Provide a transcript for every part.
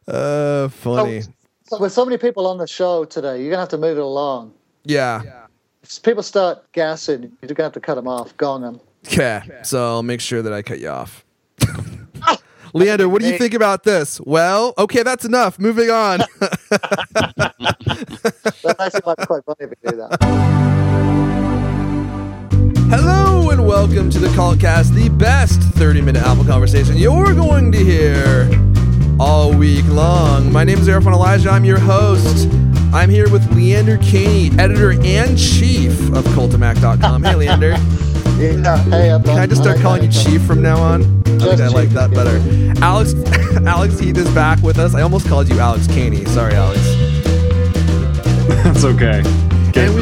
Funny. So with so many people on the show today, you're gonna have to move it along. Yeah. If people start gassing, you're gonna have to cut them off, gong them. Okay. So I'll make sure that I cut you off. Leander, what do you think about this? Well, okay, that's enough. Moving on. That actually might be quite funny if you do that. Hello and welcome to the Cultcast, the best 30-minute Apple conversation you're going to hear all week long. My name is Arafon Elijah. I'm your host. I'm here with Leander Caney, editor-in-chief of Cultamac.com. Hey, Leander. Yeah. Hey, Can I just start calling you Chief from now on? I think I like that better. Alex Heath is back with us. I almost called you Alex Caney. Sorry, Alex. That's okay. And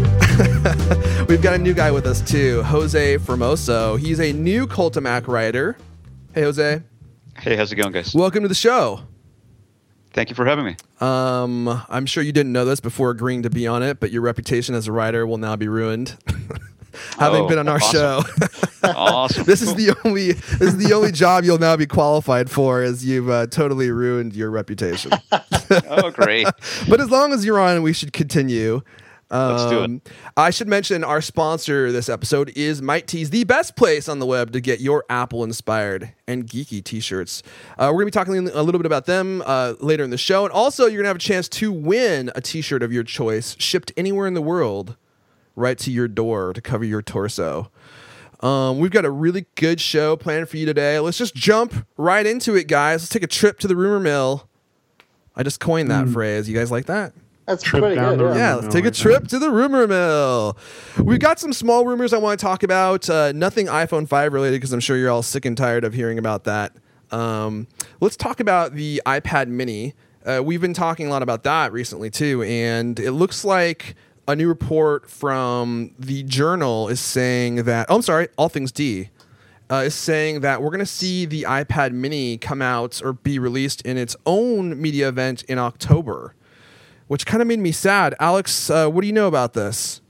we've got a new guy with us too, Jose Formoso. He's a new Cultamac writer. Hey, Jose. Hey, how's it going, guys? Welcome to the show. Thank you for having me. I'm sure you didn't know this before agreeing to be on it, but your reputation as a writer will now be ruined. Having been on our show. Awesome. This is the only job you'll now be qualified for, as you've totally ruined your reputation. Oh, great. But as long as you're on, we should continue. Let's do it. I should mention our sponsor this episode is Might Tees, the best place on the web to get your Apple-inspired and geeky t-shirts. We're going to be talking a little bit about them later in the show. And also, you're going to have a chance to win a t-shirt of your choice shipped anywhere in the world right to your door to cover your torso. We've got a really good show planned for you today. Let's just jump right into it, guys. Let's take a trip to the rumor mill. I just coined that phrase. You guys like that? That's pretty good. Yeah, let's take a trip to the rumor mill. We've got some small rumors I want to talk about. Nothing iPhone 5 related because I'm sure you're all sick and tired of hearing about that. Let's talk about the iPad mini. We've been talking a lot about that recently too, and it looks like a new report from the Journal is saying that, All Things D, is saying that we're going to see the iPad mini come out or be released in its own media event in October, which kind of made me sad. Alex, what do you know about this?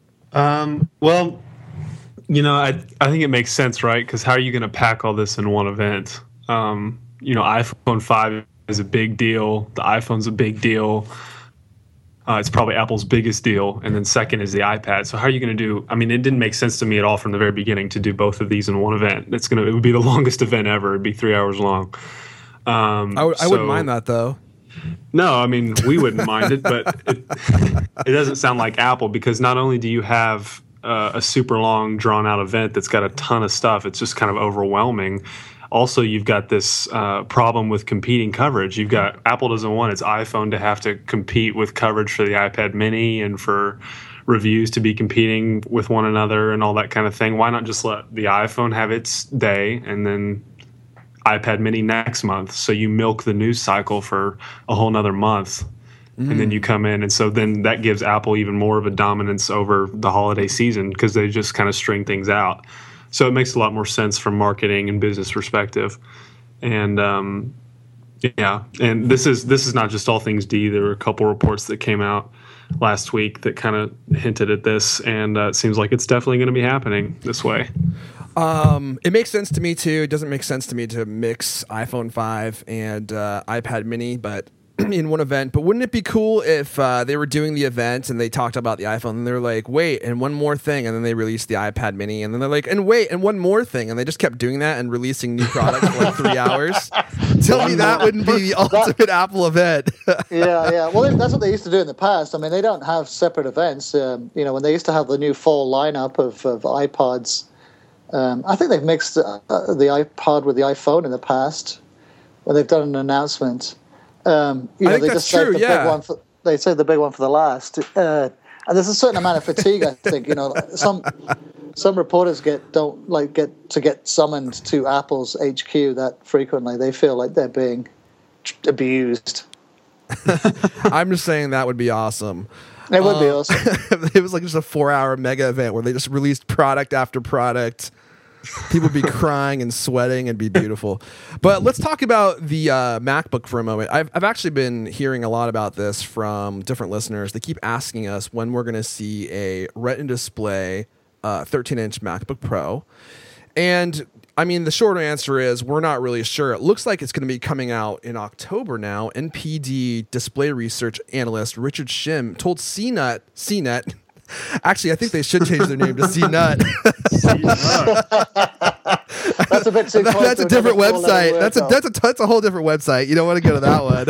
Well, I think it makes sense, right? Because how are you going to pack all this in one event? iPhone 5 is a big deal. The iPhone's a big deal. It's probably Apple's biggest deal. And then second is the iPad. So how are you going to do? I mean, it didn't make sense to me at all from the very beginning to do both of these in one event. It would be the longest event ever. It'd be 3 hours long. I wouldn't mind that, though. No, I mean, we wouldn't mind it, but it doesn't sound like Apple, because not only do you have a super long, drawn-out event that's got a ton of stuff, it's just kind of overwhelming. Also, you've got this problem with competing coverage. Apple doesn't want its iPhone to have to compete with coverage for the iPad mini and for reviews to be competing with one another and all that kind of thing. Why not just let the iPhone have its day and then iPad mini next month? So you milk the news cycle for a whole nother month. And then you come in. And so then that gives Apple even more of a dominance over the holiday season because they just kind of string things out. So it makes a lot more sense from marketing and business perspective. And and this is not just All Things D. There were a couple reports that came out last week that kind of hinted at this, and it seems like it's definitely going to be happening this way. It makes sense to me too. It doesn't make sense to me to mix iPhone 5 and iPad mini, but in one event. But wouldn't it be cool if they were doing the event and they talked about the iPhone and they're like, wait, and one more thing, and then they released the iPad mini, and then they're like, and wait, and one more thing, and they just kept doing that and releasing new products for like 3 hours. Tell me that wouldn't be the ultimate Apple event. Yeah. Well, that's what they used to do in the past. I mean, they don't have separate events. When they used to have the new fall lineup of iPods, I think they've mixed the iPod with the iPhone in the past when they've done an announcement. I think that's true. Big one they save the big one for the last, and there's a certain amount of fatigue. I think some reporters don't get summoned to Apple's HQ that frequently. They feel like they're being abused. I'm just saying that would be awesome. It would be awesome. It was like just a 4-hour mega event where they just released product after product. People would be crying and sweating and be beautiful. But let's talk about the MacBook for a moment. I've actually been hearing a lot about this from different listeners. They keep asking us when we're going to see a Retina display 13-inch MacBook Pro. And I mean, the short answer is we're not really sure. It looks like it's going to be coming out in October now. NPD display research analyst Richard Shim told CNET. Actually, I think they should change their name to CNET. That's a bit too close. That's a different website. That's a whole different website. You don't want to go to that one.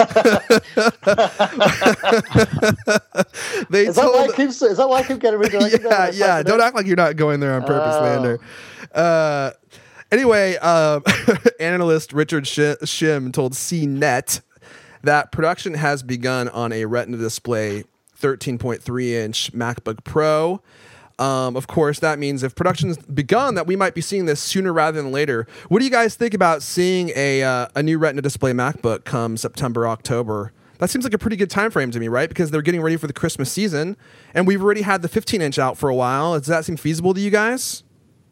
Is that why I keep getting redirected? Yeah. Don't act like you're not going there on purpose, Lander. Anyway, analyst Richard Shim told CNET that production has begun on a Retina display 13.3-inch MacBook Pro. Of course, that means if production's begun, that we might be seeing this sooner rather than later. What do you guys think about seeing a new Retina display MacBook come September, October? That seems like a pretty good time frame to me, right? Because they're getting ready for the Christmas season, and we've already had the 15-inch out for a while. Does that seem feasible to you guys?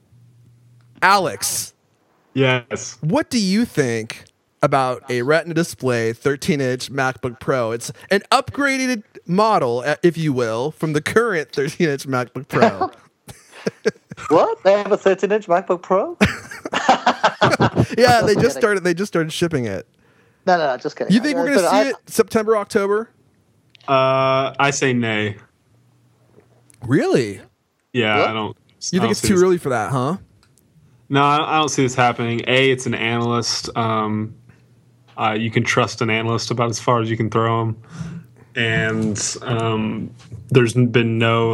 Alex. Yes. What do you think about a Retina display 13-inch MacBook Pro? It's an upgraded model, if you will, from the current 13-inch MacBook Pro. What? They have a 13-inch MacBook Pro? Yeah, they just started shipping it. No, just kidding. You think we're going to see it September, October? I say nay. Really? Yeah, What? I don't. You think it's too early for that, huh? No, I don't see this happening. It's an analyst. You can trust an analyst about as far as you can throw them, and there's been no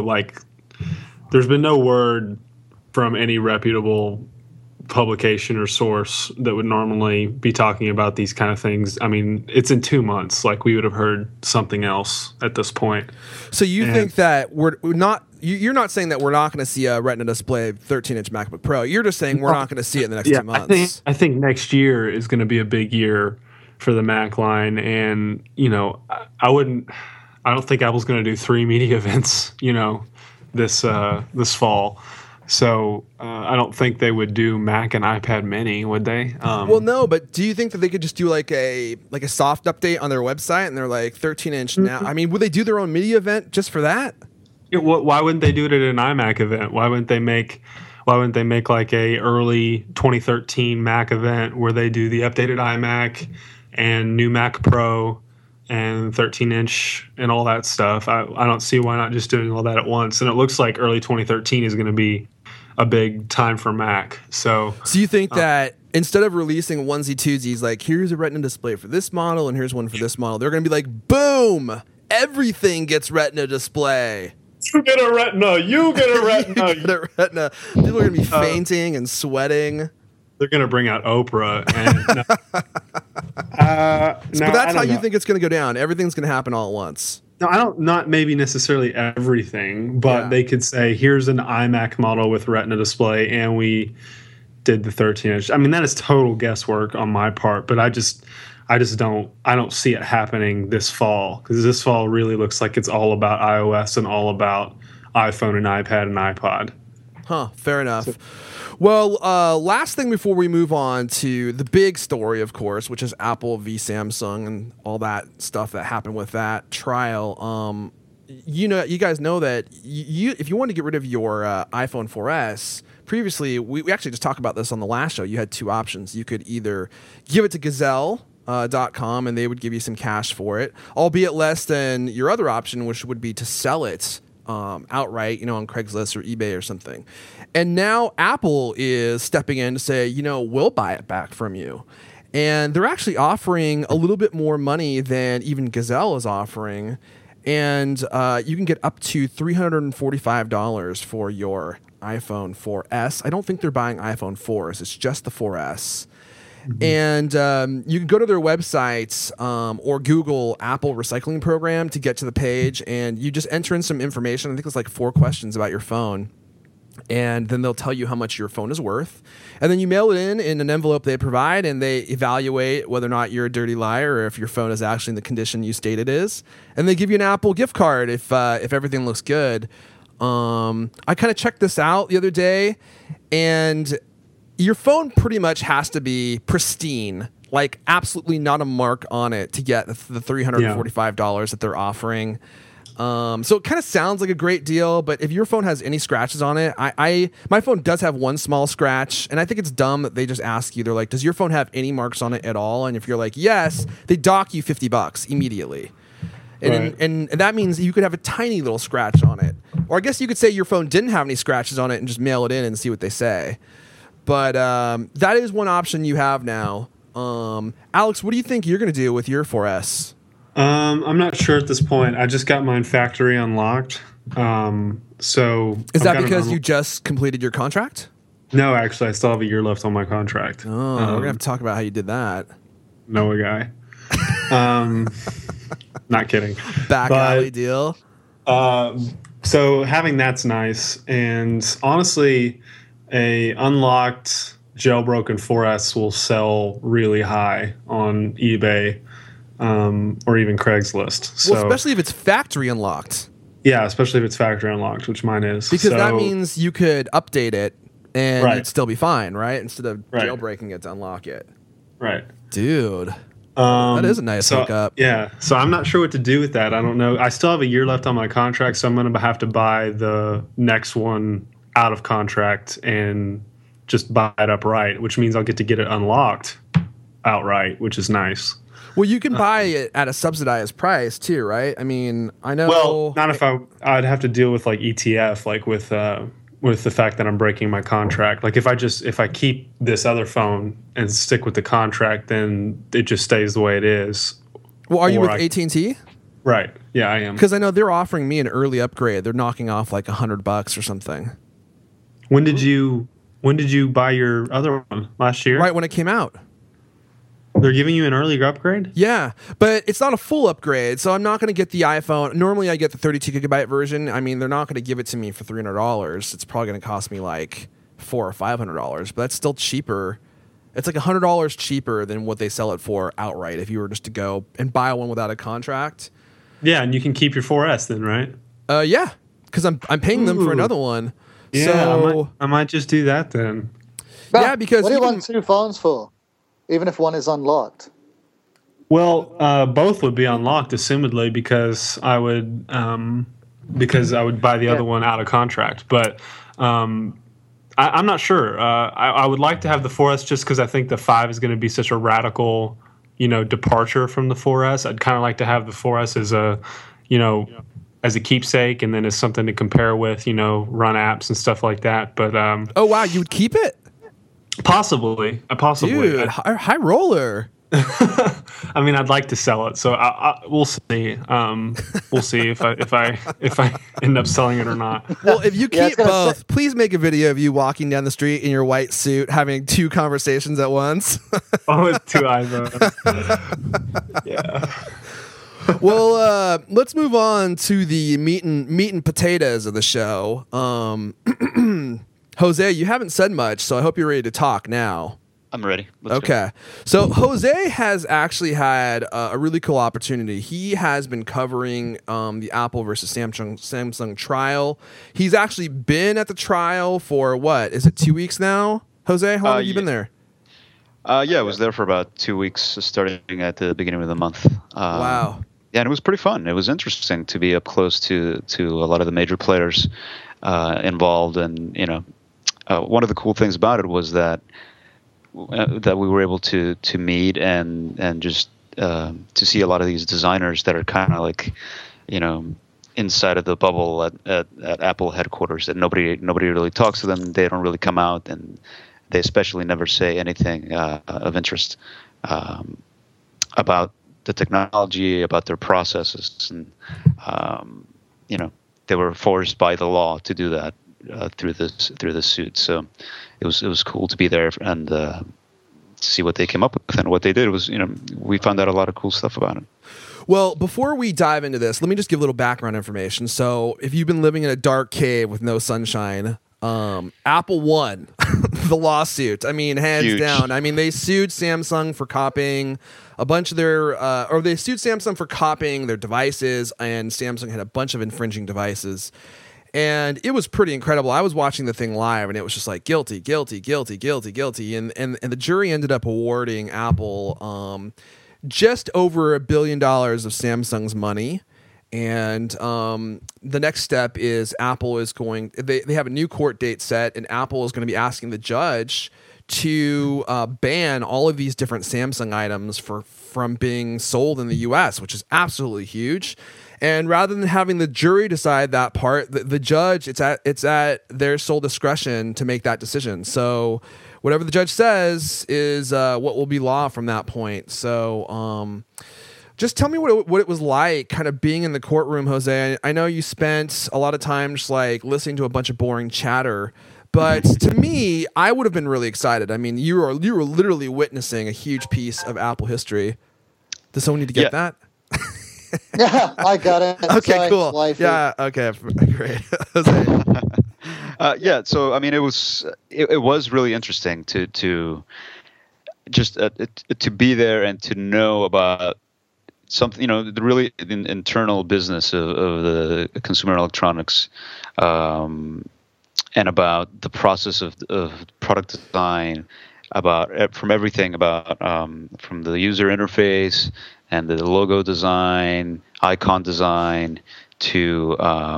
word from any reputable publication or source that would normally be talking about these kind of things. I mean, it's in 2 months. Like, we would have heard something else at this point. So you think that we're not? You're not saying that we're not going to see a Retina display 13-inch MacBook Pro. You're just saying we're not going to see it in the next 2 months. I think next year is going to be a big year for the Mac line, and I don't think Apple's going to do 3 media events, this fall. So I don't think they would do Mac and iPad Mini, would they? Well, no, but do you think that they could just do like a soft update on their website and they're like 13-inch now? I mean, would they do their own media event just for that? Why wouldn't they do it at an iMac event? Why wouldn't they make like a early 2013 Mac event where they do the updated iMac and new Mac Pro and 13-inch and all that stuff? I don't see why not just doing all that at once. And it looks like early 2013 is going to be a big time for Mac. So you think that instead of releasing onesie-twosies, like here's a Retina display for this model and here's one for this model, they're going to be like, boom, everything gets Retina display. You get a Retina. You get a Retina. You get a Retina. People are going to be fainting and sweating. They're going to bring out Oprah. And, but that's how you think it's going to go down. Everything's going to happen all at once. No, not maybe necessarily everything, but they could say, here's an iMac model with Retina display, and we did the 13-inch. I mean, that is total guesswork on my part, but I don't see it happening this fall, because this fall really looks like it's all about iOS and all about iPhone and iPad and iPod. Huh, fair enough. Well, last thing before we move on to the big story, of course, which is Apple v. Samsung and all that stuff that happened with that trial. You guys know that if you want to get rid of your iPhone 4S, previously, we actually just talked about this on the last show. You had two options. You could either give it to Gazelle.com and they would give you some cash for it, albeit less than your other option, which would be to sell it outright, on Craigslist or eBay or something. And now Apple is stepping in to say, we'll buy it back from you. And they're actually offering a little bit more money than even Gazelle is offering. And you can get up to $345 for your iPhone 4S. I don't think they're buying iPhone 4s. It's just the 4S. Mm-hmm. And you can go to their websites or Google Apple Recycling Program to get to the page, and you just enter in some information. I think it's like 4 questions about your phone, and then they'll tell you how much your phone is worth. And then you mail it in an envelope they provide, and they evaluate whether or not you're a dirty liar or if your phone is actually in the condition you state it is. And they give you an Apple gift card if everything looks good. I kind of checked this out the other day, and your phone pretty much has to be pristine, like absolutely not a mark on it to get the $345 that they're offering. So it kind of sounds like a great deal, but if your phone has any scratches on it, my phone does have one small scratch, and I think it's dumb that they just ask you. They're like, "Does your phone have any marks on it at all?" And if you're like, "Yes," they dock you $50 immediately. And that means you could have a tiny little scratch on it. Or I guess you could say your phone didn't have any scratches on it and just mail it in and see what they say. But that is one option you have now. Alex, what do you think you're going to do with your 4S? I'm not sure at this point. I just got mine factory unlocked. So is that because you just completed your contract? No, actually, I still have a year left on my contract. Oh, we're going to have to talk about how you did that. Noah guy. Not kidding. Back alley deal. So having that's nice, and honestly, a unlocked jailbroken 4S will sell really high on eBay or even Craigslist. So, well, especially if it's factory unlocked. Yeah, especially if it's factory unlocked, which mine is. Because that means you could update it and Right. it'd still be fine, right? Instead of Right. jailbreaking it to unlock it. Right. Dude. That is a nice hookup. Yeah. So I'm not sure what to do with that. I don't know. I still have a year left on my contract, so I'm going to have to buy the next one out of contract and just buy it upright, which means I'll get to get it unlocked outright, which is nice. Well, you can buy it at a subsidized price too, right? I mean, I know. Well, not if I'd have to deal with like ETF, like with the fact that I'm breaking my contract. Like if I keep this other phone and stick with the contract, then it just stays the way it is. Well, are you with AT&T? Right. Yeah, I am. Because I know they're offering me an early upgrade. They're knocking off like $100 or something. When did you buy your other one? Last year? Right when it came out. They're giving you an early upgrade? Yeah, but it's not a full upgrade, so I'm not going to get the iPhone. Normally, I get the 32 gigabyte version. I mean, they're not going to give it to me for $300. It's probably going to cost me like $400 or $500, but that's still cheaper. It's like $100 cheaper than what they sell it for outright if you were just to go and buy one without a contract. Yeah, and you can keep your 4S then, right? Yeah, because I'm paying them for another one. Yeah, so, I might just do that then. Yeah, because what do you want two phones for? Even if one is unlocked. Well, both would be unlocked, assumedly, because I would buy the other one out of contract. But I'm not sure. I would like to have the 4S just because I think the 5 is going to be such a radical, departure from the 4S. I'd kind of like to have the 4S as a keepsake, and then as something to compare with, run apps and stuff like that. But oh wow, you would keep it? Possibly. Dude, high roller. I mean, I'd like to sell it, so we'll see. We'll see if I end up selling it or not. Well, if you keep both, please make a video of you walking down the street in your white suit, having two conversations at once. Oh, with two iPhones. Yeah. Well, let's move on to the meat and potatoes of the show. Jose, you haven't said much, so I hope you're ready to talk now. I'm ready. Let's Okay. So Jose has actually had a really cool opportunity. He has been covering the Apple versus Samsung trial. He's actually been at the trial for what? Is it 2 weeks now? Jose, how long have you been there? Yeah, I was there for about 2 weeks, starting at the beginning of the month. Wow. Yeah, and it was pretty fun. It was interesting to be up close to a lot of the major players involved, and one of the cool things about it was that we were able to meet and just to see a lot of these designers that are kind of like, inside of the bubble at Apple headquarters, that nobody really talks to them. They don't really come out, and they especially never say anything of interest about the technology, about their processes, and they were forced by the law to do that. Through this suit, so it was cool to be there and see what they came up with, and what they did was, we found out a lot of cool stuff about it. Well, before we dive into this, let me just give a little background information. So, if you've been living in a dark cave with no sunshine, Apple won the lawsuit. I mean, hands Huge. down. I mean, they sued Samsung for copying a bunch of their, or they sued Samsung for copying their devices, and Samsung had a bunch of infringing devices. And it was pretty incredible. I was watching the thing live, and it was just like guilty, guilty, guilty, guilty, guilty. And the jury ended up awarding Apple just over $1 billion of Samsung's money. And the next step is Apple is going. They have a new court date set, and Apple is going to be asking the judge to ban all of these different Samsung items from being sold in the U.S., which is absolutely huge. And rather than having the jury decide that part, the judge, it's at their sole discretion to make that decision. So whatever the judge says is what will be law from that point. So just tell me what it was like kind of being in the courtroom, Jose. I know you spent a lot of time just like listening to a bunch of boring chatter, but to me, I would have been really excited. I mean, you were literally witnessing a huge piece of Apple history. Does someone need to get that? Yeah, I got it. Okay, Sorry, cool. wifey. Yeah, okay, great. Jose. Yeah, so I mean, it was really interesting to just to be there and to know about something, the really internal business of the consumer electronics, and about the process of product design, from everything about from the user interface and the logo design, icon design, to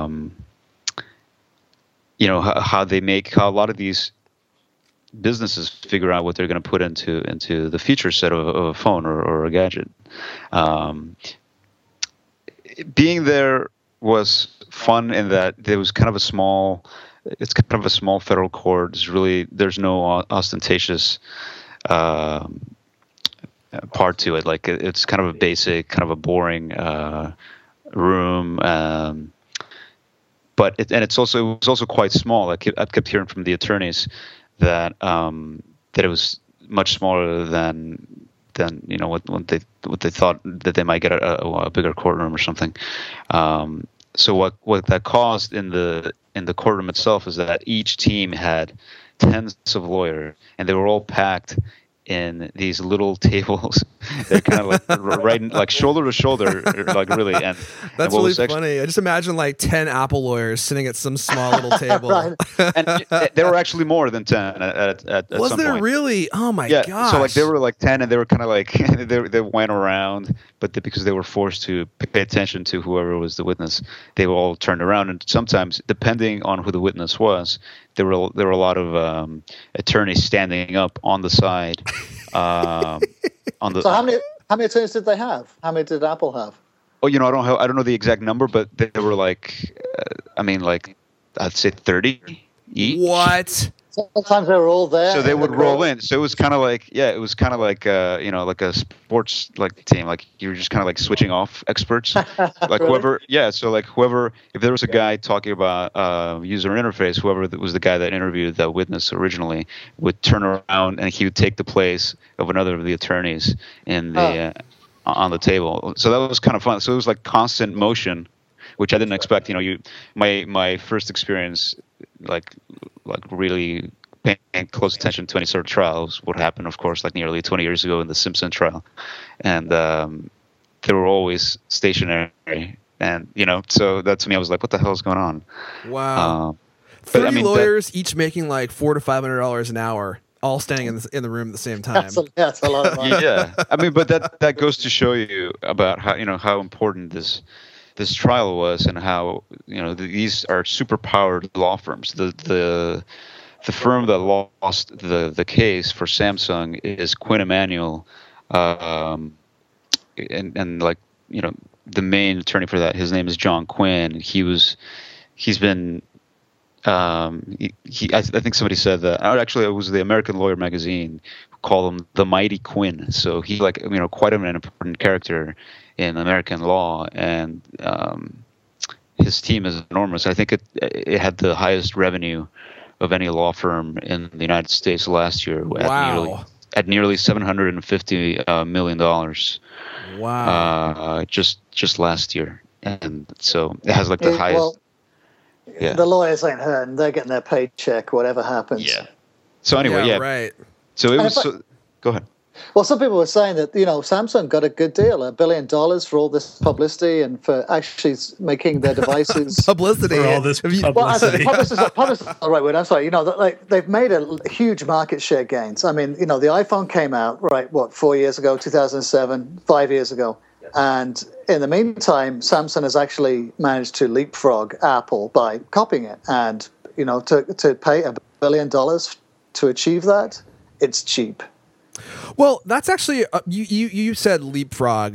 how a lot of these businesses figure out what they're going to put into the feature set of a phone or a gadget. Being there was fun in that there was kind of a small federal court. There's no ostentatious part to it. Like it's kind of a basic, kind of a boring room. But it was also quite small. I kept hearing from the attorneys that it was much smaller than what they thought, that they might get a bigger courtroom or something. So what that caused in the courtroom itself is that each team had tens of lawyers, and they were all packed in these little tables. They're kind of like right, like shoulder to shoulder, like really. And that's really funny. I just imagine like 10 Apple lawyers sitting at some small little table. Right. And there were actually more than 10 at was some there point. Really? Oh my gosh. So like there were like 10, and they were kind of like they went around, but because they were forced to pay attention to whoever was the witness, they were all turned around. And sometimes, depending on who the witness was, there were a lot of attorneys standing up on the side. So how many attorneys did they have? How many did Apple have? Oh, I don't know the exact number, but they were like, I'd say 30 each. What? Sometimes they were all there. So they would roll in. So it was kind of like, like a sports like team. Like you were just kind of like switching off experts. Like whoever, so like whoever, if there was a guy talking about user interface, whoever was the guy that interviewed that witness originally would turn around and he would take the place of another of the attorneys in the on the table. So that was kind of fun. So it was like constant motion, which I didn't expect. My first experience, like really paying close attention to any sort of trial was what happened, of course, like nearly 20 years ago in the Simpson trial. And they were always stationary. And, so that to me, I was like, what the hell is going on? Wow. 30 lawyers, each making like $400 to $500 an hour, all standing in the room at the same time. That's a lot of money. Yeah. I mean, but that goes to show you about how important this trial was, and how these are super powered law firms. The firm that lost the case for Samsung is Quinn Emanuel, and like the main attorney for that, his name is John Quinn. He's been I think somebody said that. Actually, it was the American Lawyer magazine who called him the Mighty Quinn. So he's like quite an important character in American law, and his team is enormous. I think it had the highest revenue of any law firm in the United States last year. Wow. At nearly $750 million. Wow. Just last year, and so it has like the highest. Well, the lawyers ain't hurting; they're getting their paycheck, whatever happens. Yeah. So anyway, right. So it was. Go ahead. Well, some people were saying that Samsung got a good deal, $1 billion for all this publicity and for actually making their devices publicity. For all this publicity. Publicity is the right word. I'm sorry. They've made a huge market share gains. I mean, the iPhone came out 4 years ago, 2007, 5 years ago. And in the meantime, Samsung has actually managed to leapfrog Apple by copying it. And, to pay $1 billion to achieve that, it's cheap. Well, that's actually you said leapfrog.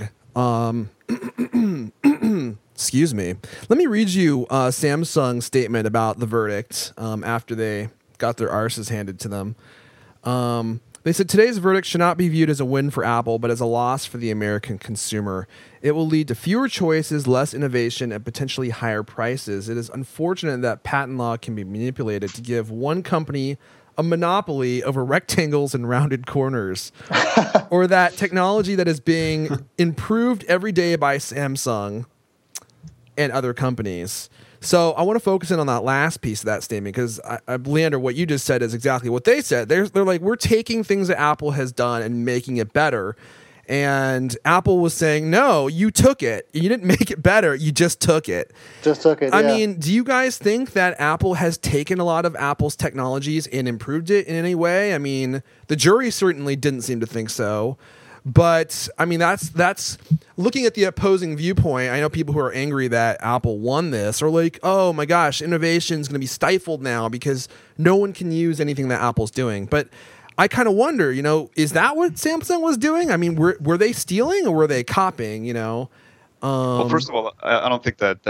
Excuse me. Let me read you Samsung's statement about the verdict after they got their arses handed to them. They said today's verdict should not be viewed as a win for Apple, but as a loss for the American consumer. It will lead to fewer choices, less innovation, and potentially higher prices. It is unfortunate that patent law can be manipulated to give one company a monopoly over rectangles and rounded corners, or that technology that is being improved every day by Samsung and other companies. So I want to focus in on that last piece of that statement because, Leander, what you just said is exactly what they said. They're like, we're taking things that Apple has done and making it better. And Apple was saying, no, you took it. You didn't make it better. You just took it. Just took it, I mean, do you guys think that Apple has taken a lot of Apple's technologies and improved it in any way? I mean, the jury certainly didn't seem to think so. But, I mean, that's looking at the opposing viewpoint. I know people who are angry that Apple won this are like, oh, my gosh, innovation is going to be stifled now because no one can use anything that Apple's doing. But I kind of wonder, is that what Samsung was doing? I mean, were they stealing or were they copying? Well, first of all, I don't think that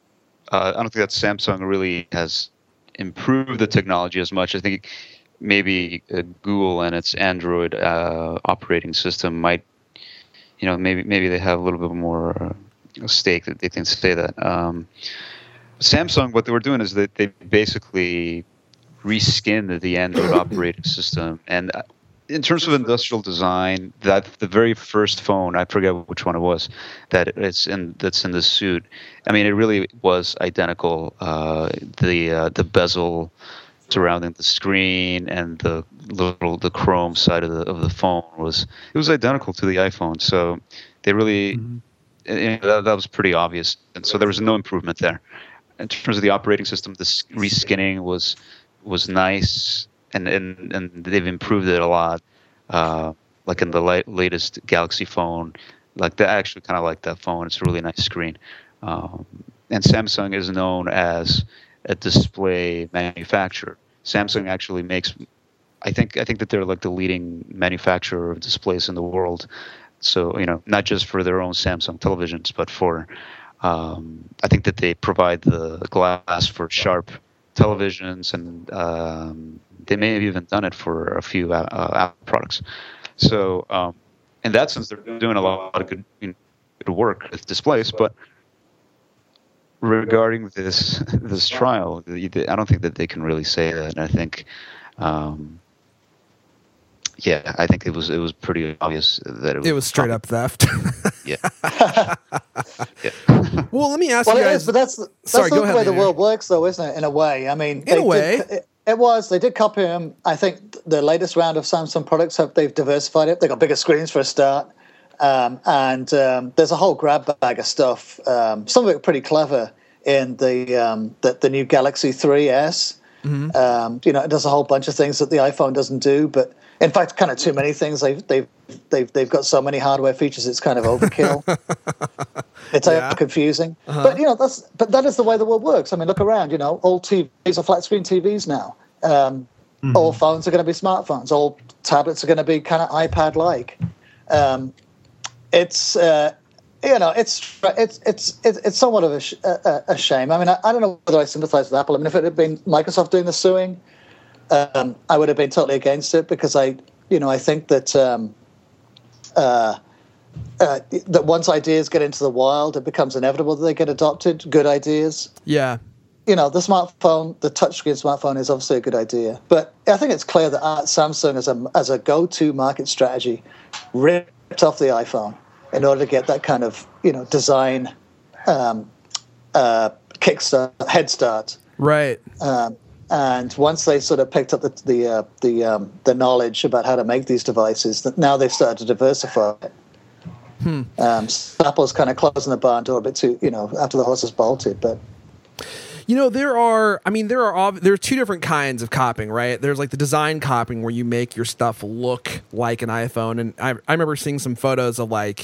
Samsung really has improved the technology as much. I think maybe Google and its Android operating system might, maybe they have a little bit more stake that they can say that. Samsung, what they were doing is that they basically reskinned the Android operating system, and in terms of industrial design, that the very first phone, I forget which one it was, that's in the suit. I mean, it really was identical. The bezel surrounding the screen and the chrome side of the phone was identical to the iPhone. So they really that was pretty obvious, and so there was no improvement there. In terms of the operating system, the reskinning was nice, and they've improved it a lot. Like in the latest Galaxy phone, like I actually kind of like that phone. It's a really nice screen. And Samsung is known as a display manufacturer. Samsung actually makes, I think that they're like the leading manufacturer of displays in the world. So, not just for their own Samsung televisions, but for, I think that they provide the glass for Sharp televisions, and they may have even done it for a few Apple products. So, in that sense, they're doing a lot of good work with displays. But regarding this trial, I don't think that they can really say that. And I think, I think it was pretty obvious that it was straight up theft. Yeah. Well, let me ask you guys. But that's Sorry, the way the world works, though, isn't it? In a way, I mean, they did copy them. I think the latest round of Samsung products they've diversified it. They got bigger screens for a start, and there's a whole grab bag of stuff. Some of it pretty clever in the new Galaxy 3S. Mm-hmm. It does a whole bunch of things that the iPhone doesn't do, but in fact, kind of too many things. They've got so many hardware features, it's kind of overkill. It's confusing. Uh-huh. But that is the way the world works. I mean, look around. All TVs are flat screen TVs now. All phones are going to be smartphones. All tablets are going to be kind of iPad-like. It's somewhat of a shame. I mean, I don't know whether I sympathize with Apple. I mean, if it had been Microsoft doing the suing, I would have been totally against it because I think that that once ideas get into the wild, it becomes inevitable that they get adopted. Good ideas. Yeah. The smartphone, the touchscreen smartphone is obviously a good idea. But I think it's clear that Samsung as a go-to market strategy ripped off the iPhone in order to get that kind of, design head start. Right. And once they sort of picked up the knowledge about how to make these devices, that now they've started to diversify it. Apple's kind of closing the barn door a bit too, after the horse has bolted. But there are two different kinds of copying, right? There's like the design copying where you make your stuff look like an iPhone, and I remember seeing some photos of like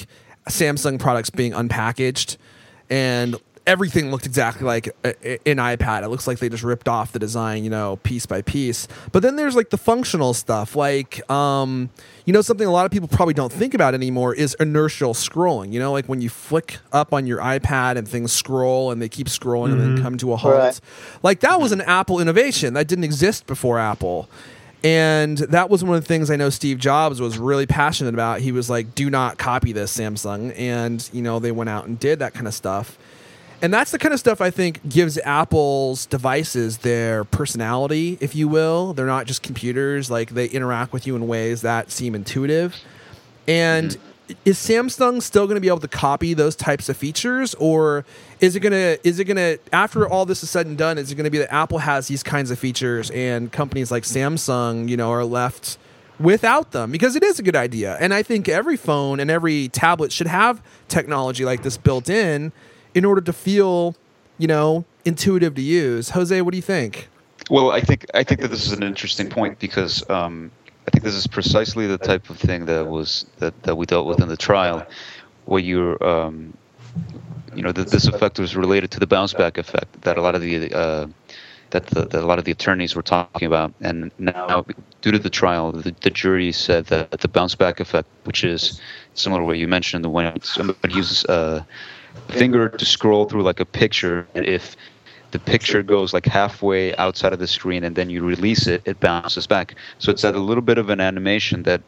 Samsung products being unpackaged, and everything looked exactly like an iPad. It looks like they just ripped off the design, piece by piece. But then there's like the functional stuff, like something a lot of people probably don't think about anymore is inertial scrolling. Like when you flick up on your iPad and things scroll and they keep scrolling and then come to a halt. Right. Like that was an Apple innovation that didn't exist before Apple. And that was one of the things I know Steve Jobs was really passionate about. He was like, do not copy this, Samsung. And, they went out and did that kind of stuff. And that's the kind of stuff I think gives Apple's devices their personality, if you will. They're not just computers. Like, they interact with you in ways that seem intuitive. And is Samsung still going to be able to copy those types of features, or is it going to after all this is said and done, is it going to be that Apple has these kinds of features and companies like Samsung, are left without them? Because it is a good idea. And I think every phone and every tablet should have technology like this built in order to feel, intuitive to use. Jose, what do you think? Well, I think that this is an interesting point because I think this is precisely the type of thing that we dealt with in the trial, where you're, that this effect was related to the bounce back effect that a lot of the that a lot of the attorneys were talking about, and now due to the trial, the jury said that the bounce back effect, which is similar to what you mentioned, when somebody uses a finger to scroll through like a picture, and if the picture goes like halfway outside of the screen and then you release it, it bounces back. So it's a little bit of an animation that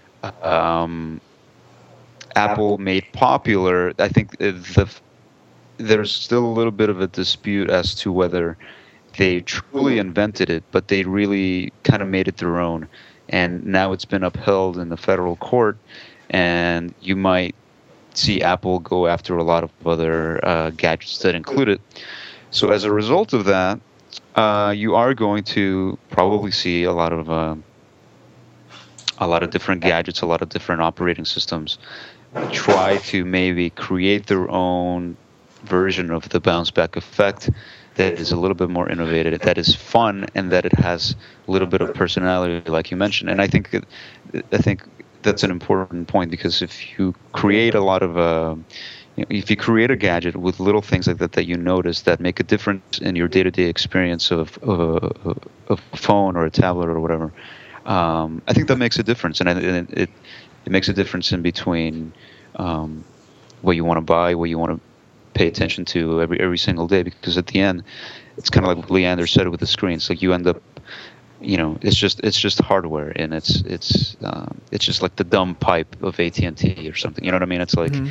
Apple made popular. I think there's still a little bit of a dispute as to whether they truly invented it, but they really kind of made it their own. And now it's been upheld in the federal court, and you might see Apple go after a lot of other gadgets that include it. So as a result of that, you are going to probably see a lot of different gadgets, a lot of different operating systems try to maybe create their own version of the bounce back effect that is a little bit more innovative, that is fun, and that it has a little bit of personality, like you mentioned. And I think that's an important point, because if you create a lot of if you create a gadget with little things like that you notice that make a difference in your day-to-day experience of a phone or a tablet or whatever, I think that makes a difference, and it makes a difference in between what you want to buy, what you want to pay attention to every single day. Because at the end, it's kind of like what Leander said with the screen. It's like you end up, it's just hardware, and it's just like the dumb pipe of AT&T or something. You know what I mean? It's like.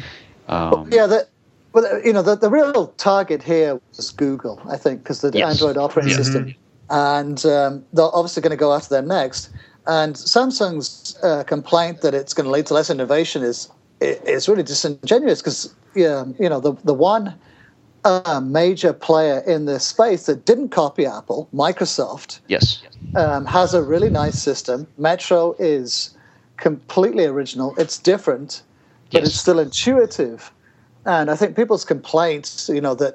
The real target here was Google, I think, because the Android operating system, and they're obviously going to go after them next. And Samsung's complaint that it's going to lead to less innovation is really disingenuous, because the one major player in this space that didn't copy Apple, Microsoft, has a really nice system. Metro is completely original. It's different, but it's still intuitive. And I think people's complaints, that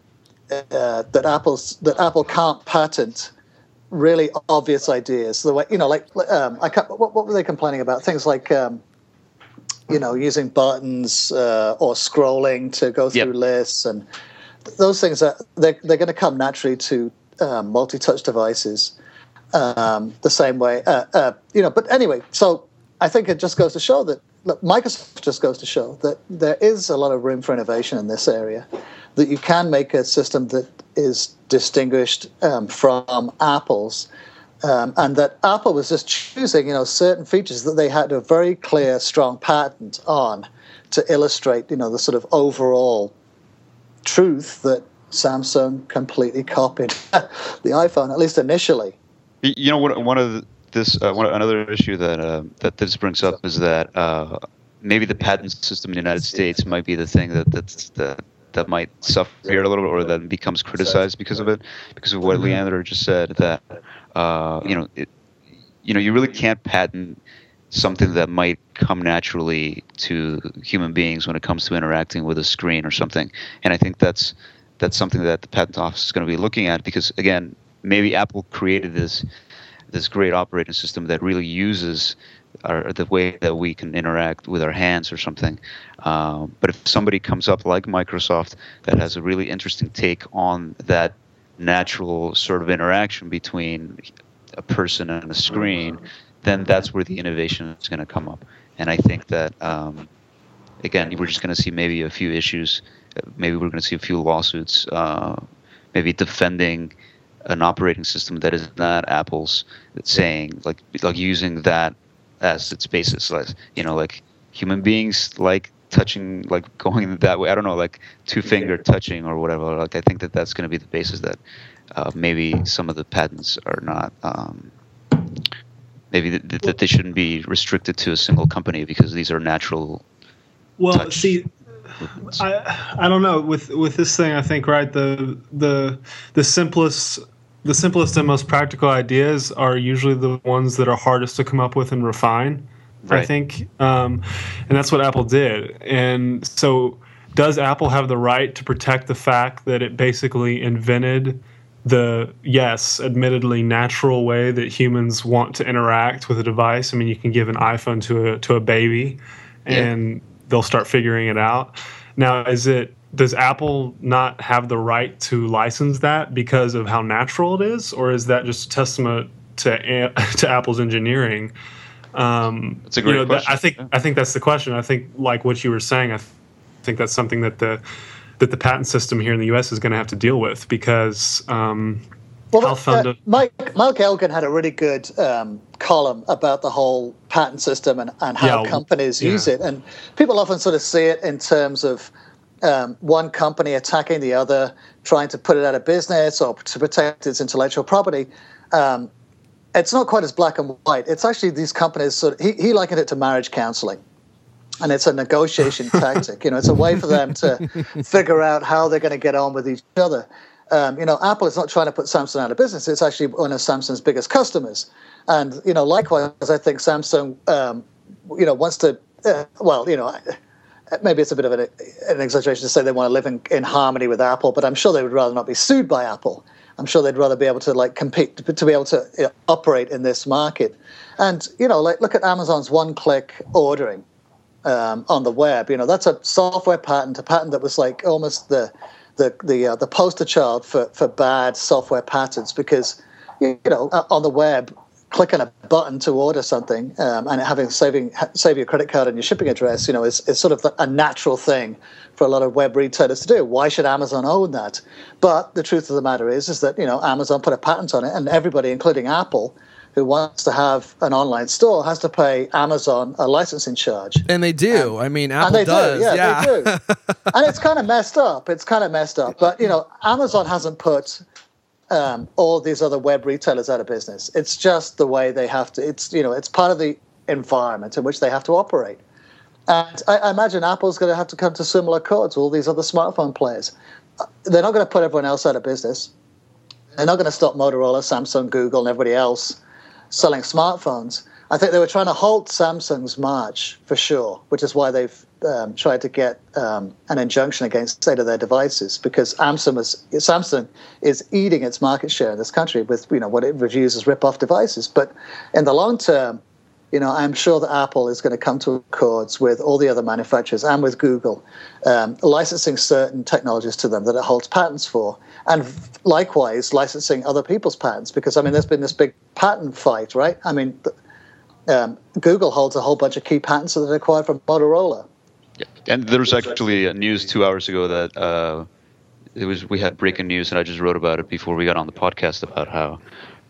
Apple can't patent really obvious ideas. The way, what were they complaining about? Things like, using buttons or scrolling to go through lists, and those things they're going to come naturally to multi-touch devices the same way. But anyway, so I think it just goes to show that. Look, Microsoft just goes to show that there is a lot of room for innovation in this area, that you can make a system that is distinguished from Apple's, and that Apple was just choosing, certain features that they had a very clear, strong patent on to illustrate, the sort of overall truth that Samsung completely copied the iPhone, at least initially. Another issue that this brings up is that maybe the patent system in the United States might be the thing that might suffer here a little bit, or that becomes criticized because of it, because of what Leander just said, that you really can't patent something that might come naturally to human beings when it comes to interacting with a screen or something. And I think that's something that the patent office is going to be looking at, because again, maybe Apple created this great operating system that really uses the way that we can interact with our hands or something. But if somebody comes up like Microsoft that has a really interesting take on that natural sort of interaction between a person and a screen, then that's where the innovation is going to come up. And I think that, again, we're just going to see maybe a few issues. Maybe we're going to see a few lawsuits, maybe defending an operating system that is not Apple's, that's saying, like using that as its basis. Like human beings like touching, like going that way. I don't know, like two-finger touching or whatever. Like I think that that's going to be the basis that maybe some of the patents are not. Maybe that they shouldn't be restricted to a single company because these are natural. Well, touch see, movements. I don't know with this thing. I think the simplest and most practical ideas are usually the ones that are hardest to come up with and refine. Right. I think, and that's what Apple did. And so, does Apple have the right to protect the fact that it basically invented the, yes, admittedly natural way that humans want to interact with a device? I mean, you can give an iPhone to a baby, and they'll start figuring it out. Now, does Apple not have the right to license that because of how natural it is, or is that just a testament to Apple's engineering? That's a great question. I think that's the question. I think, like what you were saying, I think that's something that the patent system here in the U.S. is going to have to deal with because Mike Elgin had a really good column about the whole patent system and how companies use it. And people often sort of see it in terms of one company attacking the other, trying to put it out of business or to protect its intellectual property. It's not quite as black and white. It's actually these companies he likened it to marriage counseling. And it's a negotiation tactic. It's a way for them to figure out how they're going to get on with each other. Apple is not trying to put Samsung out of business. It's actually one of Samsung's biggest customers. And, likewise, I think Samsung, wants to, maybe it's a bit of an exaggeration to say they want to live in harmony with Apple, but I'm sure they would rather not be sued by Apple. I'm sure they'd rather be able to compete, to be able to operate in this market. And, look at Amazon's one-click ordering on the web. That's a software patent, a patent that was like almost the poster child for bad software patents because, on the web, clicking a button to order something and save your credit card and your shipping address, is sort of a natural thing for a lot of web retailers to do. Why should Amazon own that? But the truth of the matter is that, Amazon put a patent on it, and everybody, including Apple, who wants to have an online store has to pay Amazon a licensing charge. And they do. Apple does. They do. And it's kind of messed up. But, Amazon hasn't put all these other web retailers out of business. It's just the way they have to. It's part of the environment in which they have to operate. And I imagine Apple's going to have to come to similar accords with all these other smartphone players. They're not going to put everyone else out of business. They're not going to stop Motorola, Samsung, Google, and everybody else selling smartphones. I think they were trying to halt Samsung's march for sure, which is why they've tried to get an injunction against 8 of their devices, because Samsung is eating its market share in this country with what it reviews as rip-off devices. But in the long term, I'm sure that Apple is going to come to accords with all the other manufacturers and with Google, licensing certain technologies to them that it holds patents for, and likewise licensing other people's patents. Because there's been this big patent fight, right? Google holds a whole bunch of key patents that it acquired from Motorola. Yeah. And there was actually news 2 hours ago that we had breaking news, and I just wrote about it before we got on the podcast about how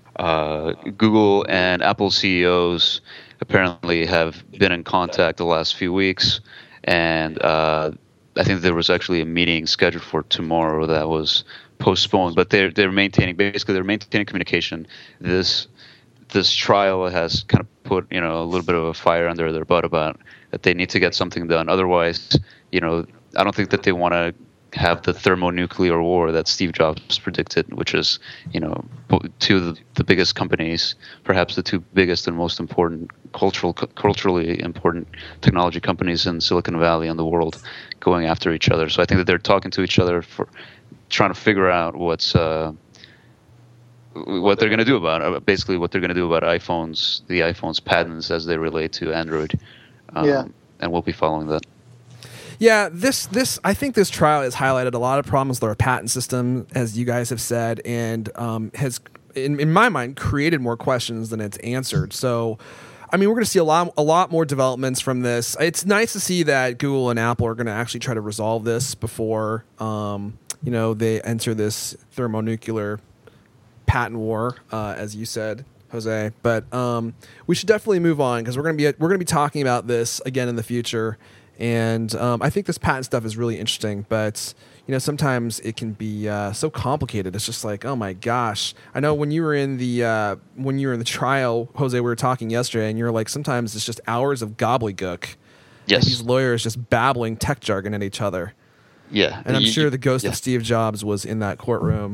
Google and Apple CEOs apparently have been in contact the last few weeks, and I think there was actually a meeting scheduled for tomorrow that was postponed. But they're maintaining communication. This trial has kind of put a little bit of a fire under their butt about that they need to get something done. Otherwise, I don't think that they want to have the thermonuclear war that Steve Jobs predicted, which is, two of the biggest companies, perhaps the two biggest and most important culturally important technology companies in Silicon Valley and the world, going after each other. So I think that they're talking to each other for trying to figure out what's what they're going to do about basically what they're going to do about iPhones, the iPhone's patents as they relate to Android. And we'll be following that. Yeah, I think this trial has highlighted a lot of problems with our patent system, as you guys have said, and has, in my mind, created more questions than it's answered. So, I mean, we're going to see a lot more developments from this. It's nice to see that Google and Apple are going to actually try to resolve this before, they enter this thermonuclear patent war, as you said, Jose. But we should definitely move on because we're going to be talking about this again in the future. And I think this patent stuff is really interesting, but sometimes it can be so complicated. It's just like, oh my gosh! I know when you were in the trial, Jose, we were talking yesterday, and you're like, sometimes it's just hours of gobbledygook. Yes. These lawyers just babbling tech jargon at each other. Yeah, and I'm sure the ghost of Steve Jobs was in that courtroom.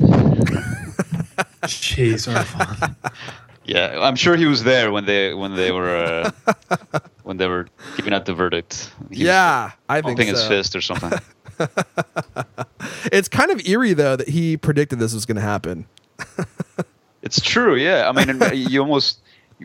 Jeez, Irfan. Yeah, I'm sure he was there when they were giving out the verdict. I think pumping so. his fist or something. It's kind of eerie though that he predicted this was going to happen. It's true, yeah. I mean, you almost,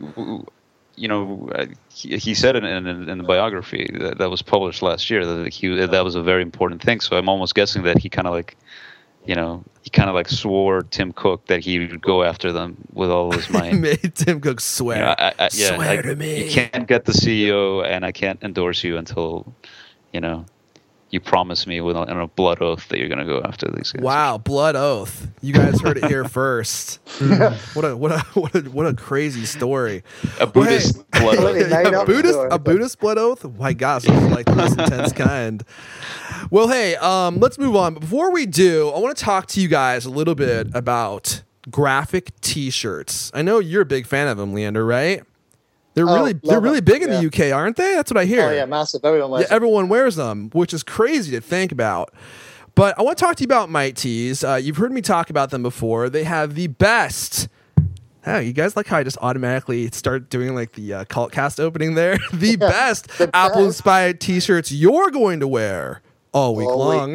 he said it in the biography that was published last year that was a very important thing. So I'm almost guessing that he kind of like, he kind of like swore Tim Cook that he would go after them with all his might. Made Tim Cook swear. Swear to me. You can't get the CEO, and I can't endorse you until, you promise me on a blood oath that you're going to go after these guys. Wow, blood oath! You guys heard it here first. What a crazy story. A Buddhist blood oath. A Buddhist blood oath. My gosh, it's like the most intense kind. Well, hey, let's move on. But before we do, I want to talk to you guys a little bit about graphic T-shirts. I know you're a big fan of them, Leander, right? They're really big in the UK, aren't they? That's what I hear. Oh yeah, massive. Everyone wears them, which is crazy to think about. But I want to talk to you about Might Tees. You've heard me talk about them before. They have the best. Oh, you guys like how I just automatically start doing like the cult cast opening there? The best Apple-inspired T-shirts you're going to wear all week long.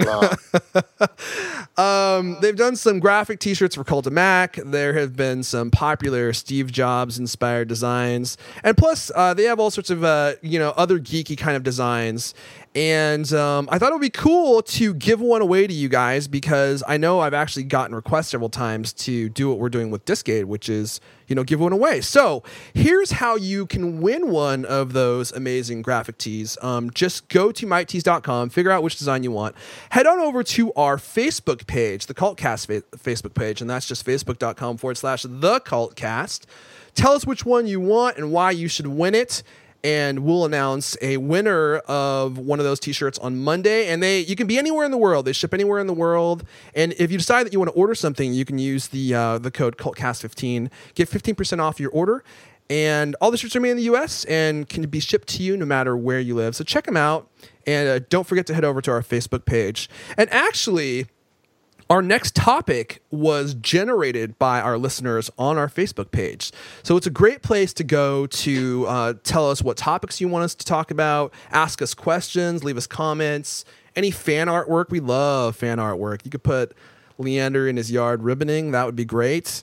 They've done some graphic T-shirts for Cult of Mac. There have been some popular Steve Jobs inspired designs, and plus they have all sorts of other geeky kind of designs. And I thought it would be cool to give one away to you guys because I know I've actually gotten requests several times to do what we're doing with Discade, which is give one away. So here's how you can win one of those amazing graphic tees. Just go to mightees.com, figure out which design you want. Head on over to our Facebook page, the Cultcast Facebook page, and that's just facebook.com/thecultcast. Tell us which one you want and why you should win it. And we'll announce a winner of one of those T-shirts on Monday. And you can be anywhere in the world. They ship anywhere in the world. And if you decide that you want to order something, you can use the code CultCast15. Get 15% off your order. And all the shirts are made in the U.S. and can be shipped to you no matter where you live. So check them out. And don't forget to head over to our Facebook page. And actually, our next topic was generated by our listeners on our Facebook page. So it's a great place to go to tell us what topics you want us to talk about, ask us questions, leave us comments, any fan artwork. We love fan artwork. You could put Leander in his yard ribboning. That would be great.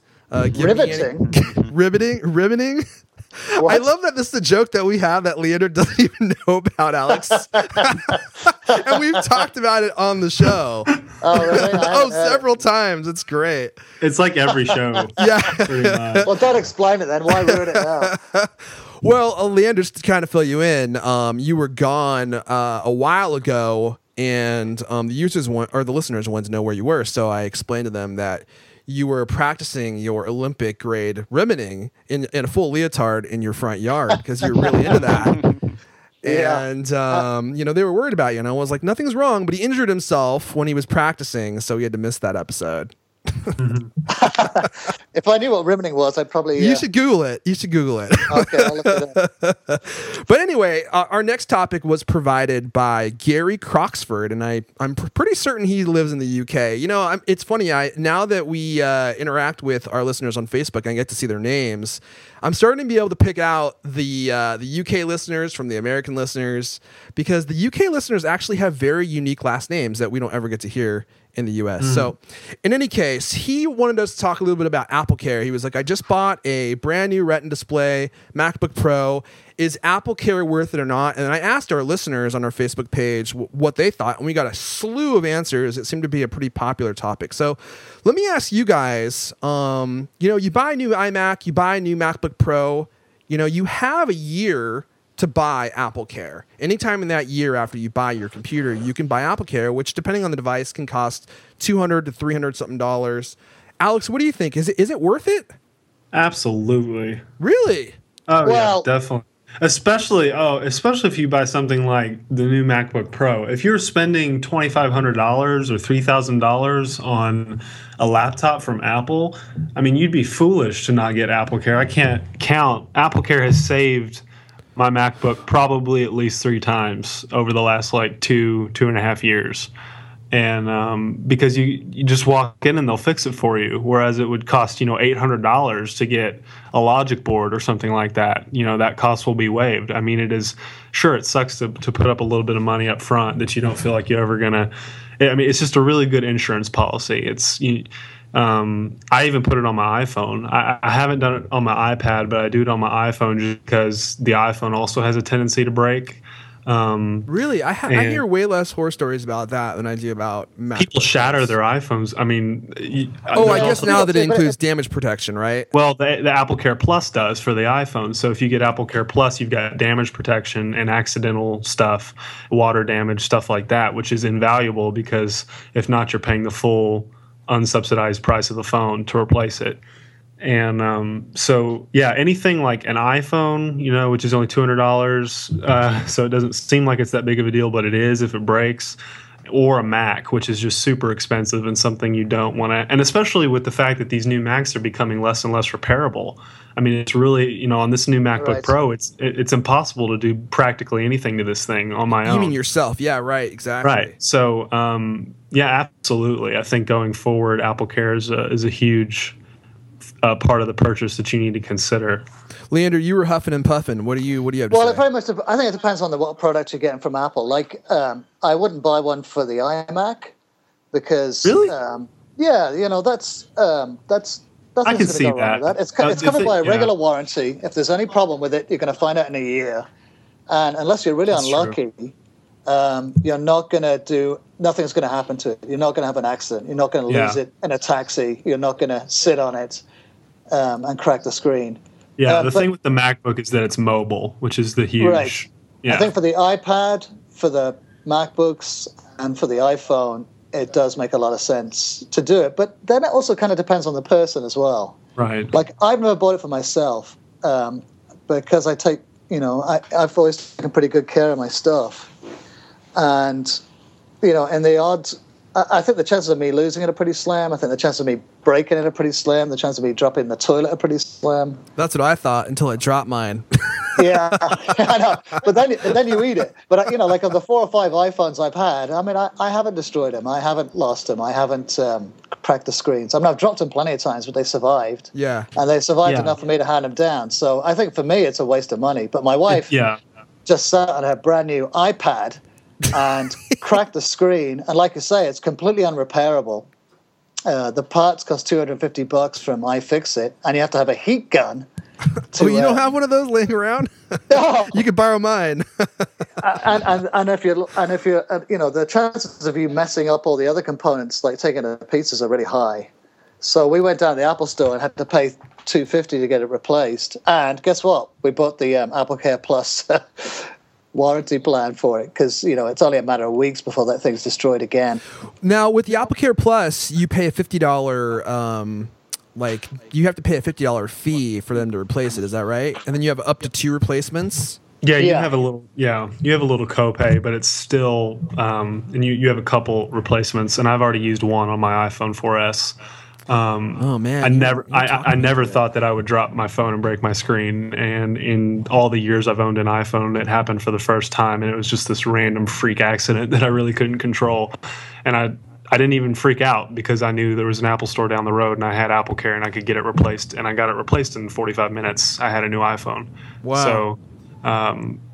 Ribboning? What? I love that this is a joke that we have that Leander doesn't even know about, Alex. And we've talked about it on the show. Oh, really? Several times. It's great. It's like every show. Yeah. Pretty much. Well, don't explain it then. Why ruin it now? Well, Leander, just to kind of fill you in, you were gone a while ago, and the listeners wanted to know where you were. So I explained to them that you were practicing your Olympic grade ribboning in a full leotard in your front yard because you're really into that. Yeah. And, they were worried about you. And I was like, nothing's wrong. But he injured himself when he was practicing, so he had to miss that episode. If I knew what ribboning was, I'd probably... You should Google it. Okay, I'll look it up. But anyway, our next topic was provided by Gary Croxford, and I'm pretty certain he lives in the UK. It's funny. Now that we interact with our listeners on Facebook, I get to see their names. I'm starting to be able to pick out the UK listeners from the American listeners because the UK listeners actually have very unique last names that we don't ever get to hear in the US. So in any case, anyways, he wanted us to talk a little bit about AppleCare. He was like, I just bought a brand new Retina display MacBook Pro. Is AppleCare worth it or not? And I asked our listeners on our Facebook page what they thought, and we got a slew of answers. It seemed to be a pretty popular topic. So let me ask you guys, you buy a new iMac, you buy a new MacBook Pro, you have a year to buy AppleCare. Anytime in that year after you buy your computer, you can buy AppleCare, which depending on the device can cost $200 to $300 something dollars. Alex, what do you think? Is it worth it? Absolutely. Really? Oh, Well, yeah, definitely. Especially if you buy something like the new MacBook Pro. If you're spending $2,500 or $3,000 on a laptop from Apple, I mean, you'd be foolish to not get AppleCare. I can't count. AppleCare has saved my MacBook probably at least 3 times over the last like 2.5 years. And because you just walk in and they'll fix it for you, whereas it would cost $800 to get a logic board or something like that. That cost will be waived. I mean, it sucks to put up a little bit of money up front that you don't feel like you're ever gonna. I mean, it's just a really good insurance policy. I even put it on my iPhone. I haven't done it on my iPad, but I do it on my iPhone just because the iPhone also has a tendency to break. Really? I hear way less horror stories about that than I do about Mac. People shatter their iPhones. I mean, I guess now that it includes damage protection, right? Well, the AppleCare Plus does for the iPhone. So if you get AppleCare Plus, you've got damage protection and accidental stuff, water damage, stuff like that, which is invaluable because if not, you're paying the full unsubsidized price of the phone to replace it. And so, yeah, anything like an iPhone, which is only $200, so it doesn't seem like it's that big of a deal, but it is if it breaks, or a Mac, which is just super expensive and something you don't want to, and especially with the fact that these new Macs are becoming less and less repairable. I mean, it's really, on this new MacBook Pro, it's impossible to do practically anything to this thing on my own. You mean yourself? Yeah, right, exactly. Right. So, yeah, absolutely. I think going forward, AppleCare is a huge part of the purchase that you need to consider. Leander, you were huffing and puffing. What do you have to say? It very much. I think it depends on what product you're getting from Apple. Like, I wouldn't buy one for the iMac because, really, that's I can see that. It's covered by a regular warranty. If there's any problem with it, you're going to find out in a year. And unless you're really unlucky, you're not going to do. Nothing's going to happen to it. You're not going to have an accident. You're not going to lose it in a taxi. You're not going to sit on it and crack the screen. Yeah, the thing with the MacBook is that it's mobile, which is the huge. Right. Yeah. I think for the iPad, for the MacBooks, and for the iPhone, it does make a lot of sense to do it. But then it also kind of depends on the person as well. Right. Like, I've never bought it for myself because I take, I've always taken pretty good care of my stuff. And, and the odds, I think the chances of me losing it are pretty slim. I think the chances of me breaking it are pretty slim. The chances of me dropping the toilet are pretty slim. That's what I thought until I dropped mine. Yeah, I know. But then you eat it. But, like of the 4 or 5 iPhones I've had, I mean, I haven't destroyed them. I haven't lost them. I haven't cracked the screens. I mean, I've dropped them plenty of times, but they survived. Yeah. And they survived enough for me to hand them down. So I think for me, it's a waste of money. But my wife just sat on her brand new iPad and cracked the screen. And like I say, it's completely unrepairable. The parts cost $250 from iFixit, and you have to have a heat gun. You don't have one of those laying around? No. You could borrow mine. and if you're the chances of you messing up all the other components, like taking it to pieces, are really high. So we went down to the Apple store and had to pay $250 to get it replaced. And guess what? We bought the AppleCare Plus warranty plan for it because it's only a matter of weeks before that thing's destroyed again. Now with the AppleCare Plus, you pay a $50 you have to pay a $50 fee for them to replace it. Is that right? And then you have up to 2 replacements. Yeah, you have a little. Yeah, you have a little copay, but it's still. And you have a couple replacements, and I've already used one on my iPhone 4S. Oh man! I never thought that I would drop my phone and break my screen, and in all the years I've owned an iPhone, it happened for the first time, and it was just this random freak accident that I really couldn't control, and I didn't even freak out because I knew there was an Apple store down the road, and I had AppleCare, and I could get it replaced, and I got it replaced in 45 minutes. I had a new iPhone. Wow! So,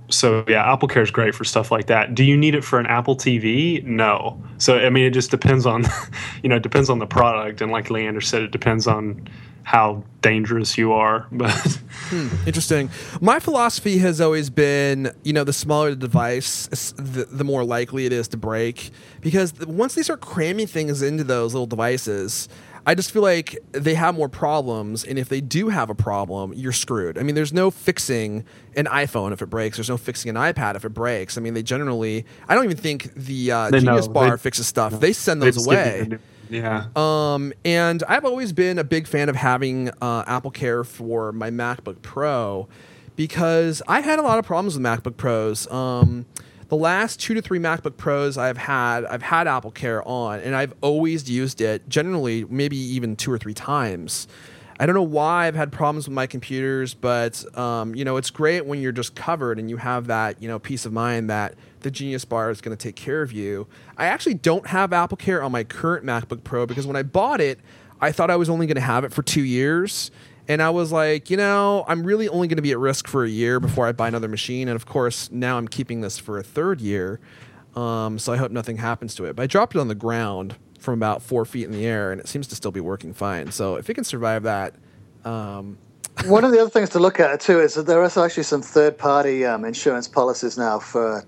So yeah, Apple Care is great for stuff like that. Do you need it for an Apple TV? No. So I mean, it just depends on, it depends on the product, and like Leander said, it depends on how dangerous you are. But Interesting. My philosophy has always been, the smaller the device, the more likely it is to break. Because once they start cramming things into those little devices, I just feel like they have more problems, and if they do have a problem, you're screwed. I mean, there's no fixing an iPhone if it breaks. There's no fixing an iPad if it breaks. I mean, they generally... I don't even think the Genius Bar fixes stuff. They send those away. Yeah. And I've always been a big fan of having Apple Care for my MacBook Pro because I've had a lot of problems with MacBook Pros. The last 2 to 3 MacBook Pros I've had Apple Care on, and I've always used it, generally maybe even 2 or 3 times. I don't know why I've had problems with my computers, but it's great when you're just covered and you have that peace of mind that the Genius Bar is going to take care of you. I actually don't have Apple Care on my current MacBook Pro because when I bought it, I thought I was only going to have it for 2 years. And I was like, I'm really only going to be at risk for a year before I buy another machine. And of course, now I'm keeping this for a 3rd year. So I hope nothing happens to it. But I dropped it on the ground from about 4 feet in the air, and it seems to still be working fine. So if it can survive that... One of the other things to look at, too, is that there is actually some third-party insurance policies now for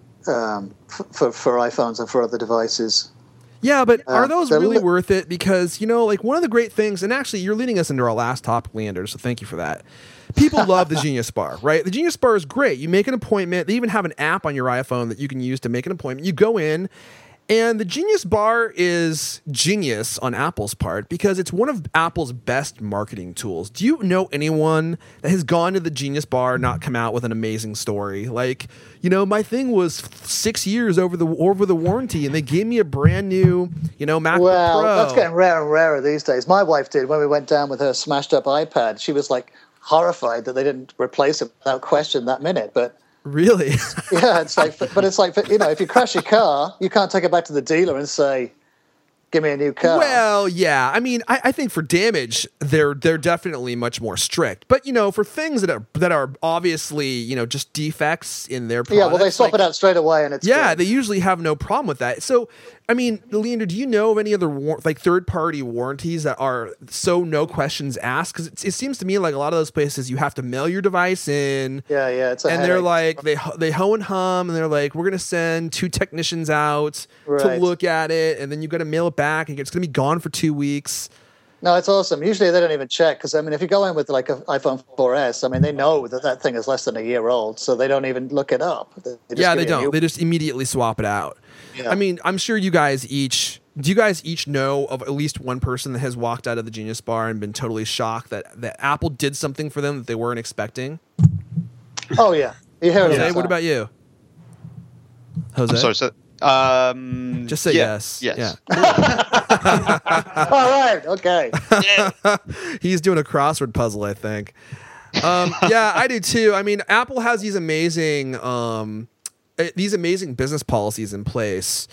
iPhones and for other devices. Yeah, but are those really worth it? Because, one of the great things, and actually you're leading us into our last topic, Leander, so thank you for that. People love the Genius Bar, right? The Genius Bar is great. You make an appointment. They even have an app on your iPhone that you can use to make an appointment. You go in, and the Genius Bar is genius on Apple's part because it's one of Apple's best marketing tools. Do you know anyone that has gone to the Genius Bar and not come out with an amazing story? Like, my thing was 6 years over the warranty, and they gave me a brand new, MacBook Pro. Well, that's getting rarer and rarer these days. My wife did when we went down with her smashed up iPad. She was like horrified that they didn't replace it without question that minute, but. Really? Yeah, it's like if you crash your car, you can't take it back to the dealer and say, "Give me a new car." Well, yeah. I mean, I think for damage, they're definitely much more strict. But for things that are obviously just defects in their products, yeah, well, they swap it out straight away, and it's yeah, good. They usually have no problem with that. So, I mean, Leander, do you know of any other third-party warranties that are so no questions asked? Because it seems to me like a lot of those places you have to mail your device in. Yeah, it's and they're like they hoe and hum, and they're like, we're gonna send 2 technicians out to look at it, and then you got to mail it back, and it's gonna be gone for 2 weeks. No, it's awesome. Usually they don't even check because, if you go in with like an iPhone 4S, they know that thing is less than a year old, so they don't even look it up. They don't. They just immediately swap it out. Yeah. I'm sure you guys each know of at least one person that has walked out of the Genius Bar and been totally shocked that Apple did something for them that they weren't expecting? Oh, yeah. You hear Jose, what about you? Jose? I'm sorry, so just say yes. Yes. Yeah. All right. Okay. He's doing a crossword puzzle, I think. Yeah, I do too. Apple has these amazing business policies in place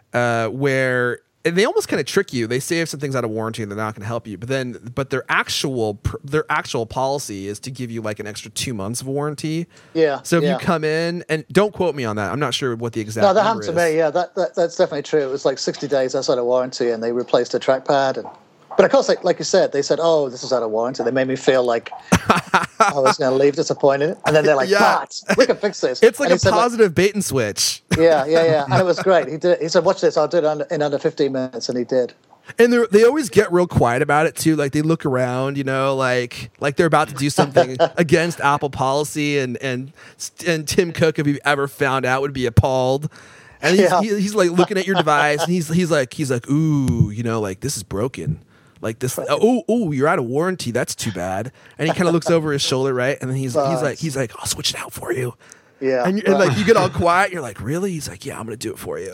where they almost kind of trick you. They say if something's out of warranty and they're not going to help you, but their actual policy is to give you like an extra 2 months of warranty. Yeah. So if you come in, and don't quote me on that, I'm not sure what the exact. No, that happened to me. Yeah, that's definitely true. It was like 60 days outside of warranty, and they replaced the trackpad. But of course, like you said, they said, "Oh, this is out of warranty." They made me feel like I was going to leave disappointed, and then they're like, "But we can fix this." It's like a positive bait and switch. Yeah, and it was great. He did. He said, "Watch this. I'll do it in under 15 minutes," and he did. And they always get real quiet about it too. Like they look around, like they're about to do something against Apple policy, and Tim Cook, if you ever found out, would be appalled. And he's like looking at your device, and he's like, ooh, like this is broken. Like this, oh, you're out of warranty. That's too bad. And he kind of looks over his shoulder, right? And then he's like, I'll switch it out for you. Yeah. And like you get all quiet. You're like, really? He's like, yeah, I'm gonna do it for you.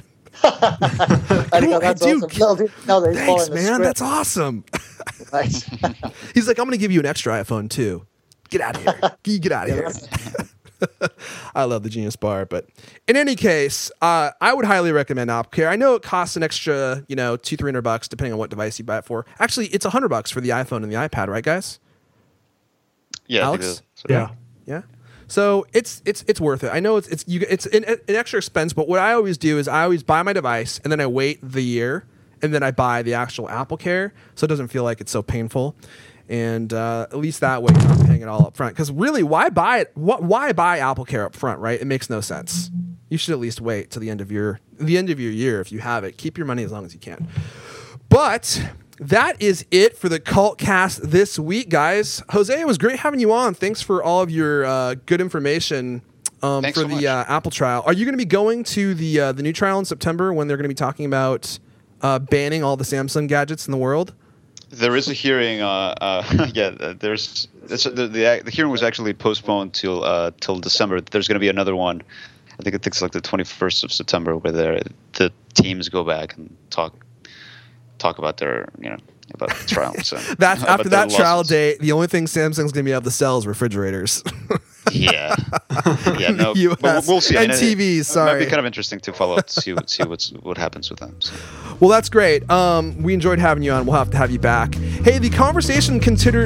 Cool. That's dude, awesome. No, thanks, man. That's awesome. Nice. He's like, I'm gonna give you an extra iPhone too. Get out of here. You get out of here. I love the Genius Bar, but in any case, I would highly recommend AppleCare. I know it costs an extra, $200-$300 depending on what device you buy it for. Actually, it's $100 for the iPhone and the iPad, right, guys? Yeah, Alex? Yeah. So it's worth it. I know it's an extra expense, but what I always do is I always buy my device and then I wait the year and then I buy the actual Apple Care, so it doesn't feel like it's so painful. And at least that way you're not paying it all up front. Because really, why buy it? Why buy Apple Care up front? Right? It makes no sense. You should at least wait till the end of your year if you have it. Keep your money as long as you can. But that is it for the Cult Cast this week, guys. Jose, it was great having you on. Thanks for all of your good information for the Apple trial. Are you going to be going to the new trial in September when they're going to be talking about banning all the Samsung gadgets in the world? There is a hearing. The hearing was actually postponed till December. There's going to be another one. I think it's like the 21st of September, where the teams go back and talk about their about the trial. So that's after that trial date. The only thing Samsung's going to be able to sell is refrigerators. Yeah. No, but we'll see. And TVs. Sorry, it might be kind of interesting to follow up to see what happens with them. So. Well, that's great. We enjoyed having you on. We'll have to have you back. Hey, the conversation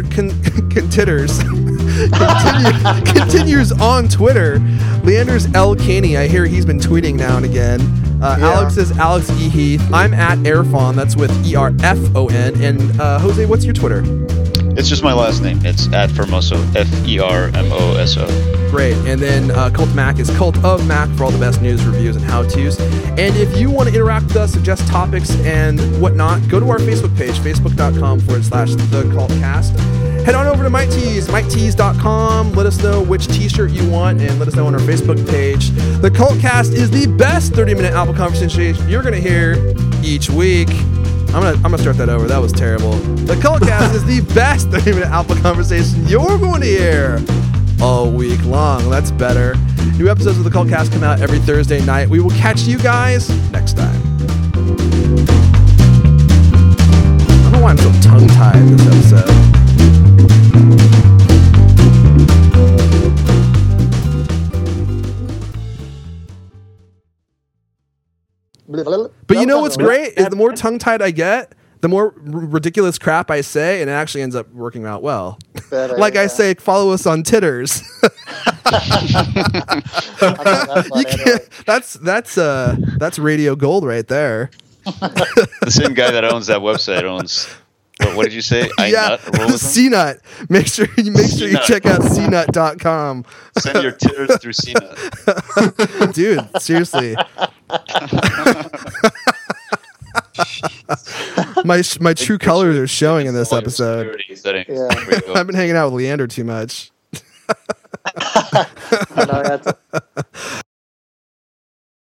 continues on Twitter. Leander's L. Caney. I hear he's been tweeting now and again. Alex is Alex E. Heath. I'm at Airfon. That's with ERFON. And Jose, what's your Twitter? It's just my last name. It's at Fermoso, FERMOSO. Great. And then Cult Mac is Cult of Mac for all the best news, reviews, and how-tos. And if you want to interact with us, suggest topics and whatnot, go to our Facebook page, facebook.com/thecultcast. Head on over to MikeTees, MikeTees.com. Let us know which t-shirt you want and let us know on our Facebook page. The Cultcast is the best 30-minute Apple conversation you're going to hear each week. I'm gonna start that over. That was terrible. The Cultcast is the best 30-minute Apple conversation you're going to hear all week long. That's better. New episodes of the Cultcast come out every Thursday night. We will catch you guys next time. I don't know why I'm so tongue-tied in this episode. But you know what's great is the more tongue-tied I get, the more ridiculous crap I say, and it actually ends up working out well. Like I say, follow us on Titters. That's radio gold right there. The same guy that owns that website owns. What did you say? CNUT. Make sure you check out CNUT.com. Send your Titters through CNUT. Dude, seriously. My true colors are showing in this episode. I've been hanging out with Leander too much. I know,